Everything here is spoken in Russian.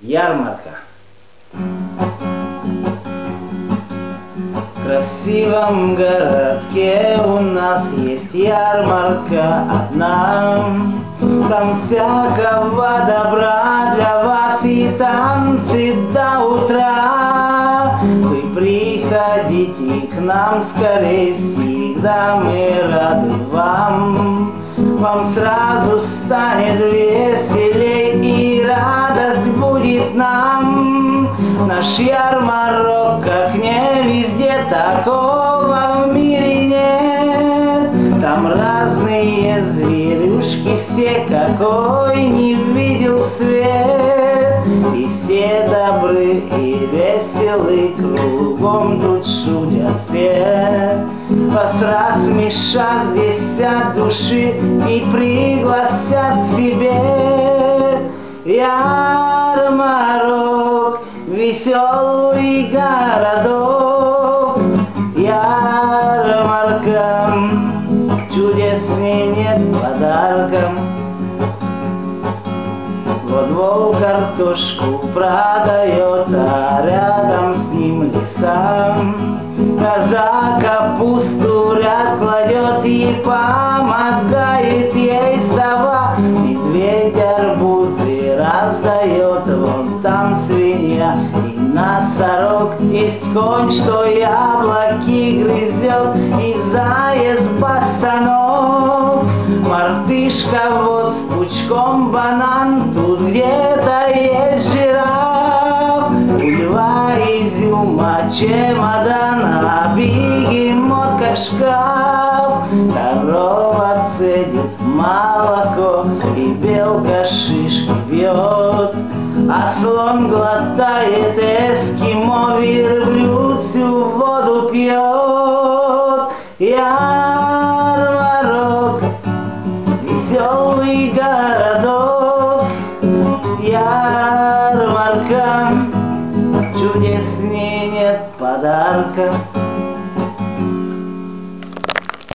Ярмарка. В красивом городке у нас есть ярмарка одна. Там всякого добра для вас и танцы до утра. Вы приходите к нам скорее, всегда мы рады вам. Вам сразу станет веселей и радость будет нам. Наш ярмарок, как не везде, такого в мире нет. Там разные зверюшки все, какой не видел свет. И все добры и веселы, кругом тут шутят все. Вас рассмешат здесь от души и пригласят к себе. Ярмарок, веселый городок. Ярмарка, чудесней нет подарком. Вот волк картошку продает, а рядом с ним леса. Коза капусту в ряд кладет и помогает ей сова. Медведь арбузы раздает, вон там свинья и носорог. Есть конь, что яблоки грызет, и заяц босоног. Мартышка вот с пучком банан, тут где-то есть жираф. У льва изюма чемодан, а бегемот как шкаф. Корова цедит молоко, и белка шишки бьет. А слон глотает эскимо, верблюд всю воду пьет. Ярмарок, веселый городок. Ярмарка, чудесней нет подарка.